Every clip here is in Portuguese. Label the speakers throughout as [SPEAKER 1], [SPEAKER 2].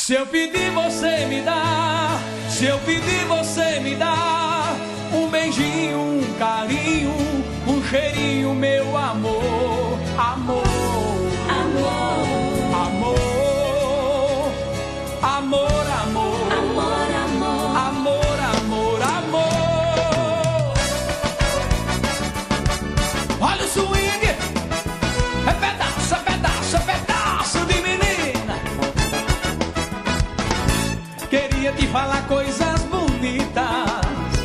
[SPEAKER 1] Se eu pedir, você me dá. Se eu pedir, você me dá. Um beijinho, um carinho, um cheirinho, meu amor. Amor, amor, amor, amor, amor, amor, amor, amor, amor. Olha o swing, é pedaço, é pedaço, é pedaço de menina. Queria te falar coisas bonitas,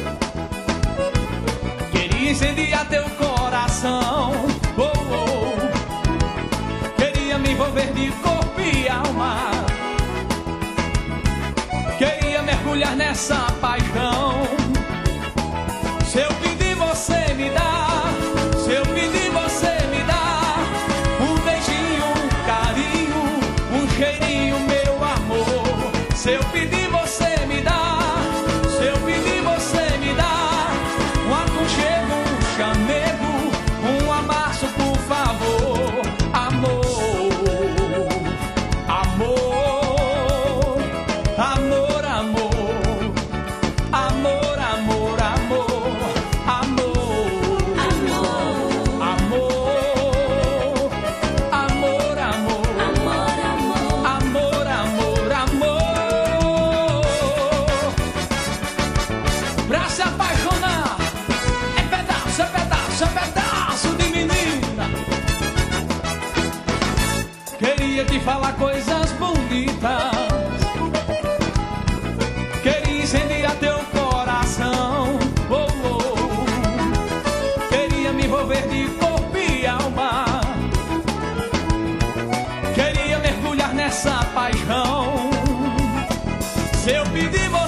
[SPEAKER 1] queria incendiar teu coração, oh, oh. Queria me envolver de corpo e alma, queria mergulhar nessa paixão. Se eu pedir, você me dá. Se eu pedir, você me dá. Um beijinho, um carinho, um cheirinho, meu amor. Se eu pedir, você me dá. Se eu pedir, você me dá. Um aconchego, um chamego, um abraço, por favor. Amor, amor, amor, amor. Amor, amor, amor, amor, amor, amor, amor, amor, amor, amor. Pra se apaixonar é pedaço, é pedaço, é pedaço de menina. Queria te falar coisas bonitas, queria incendiar teu coração, oh, oh. Queria me envolver de corpo e alma, queria mergulhar nessa paixão. Se eu pedir,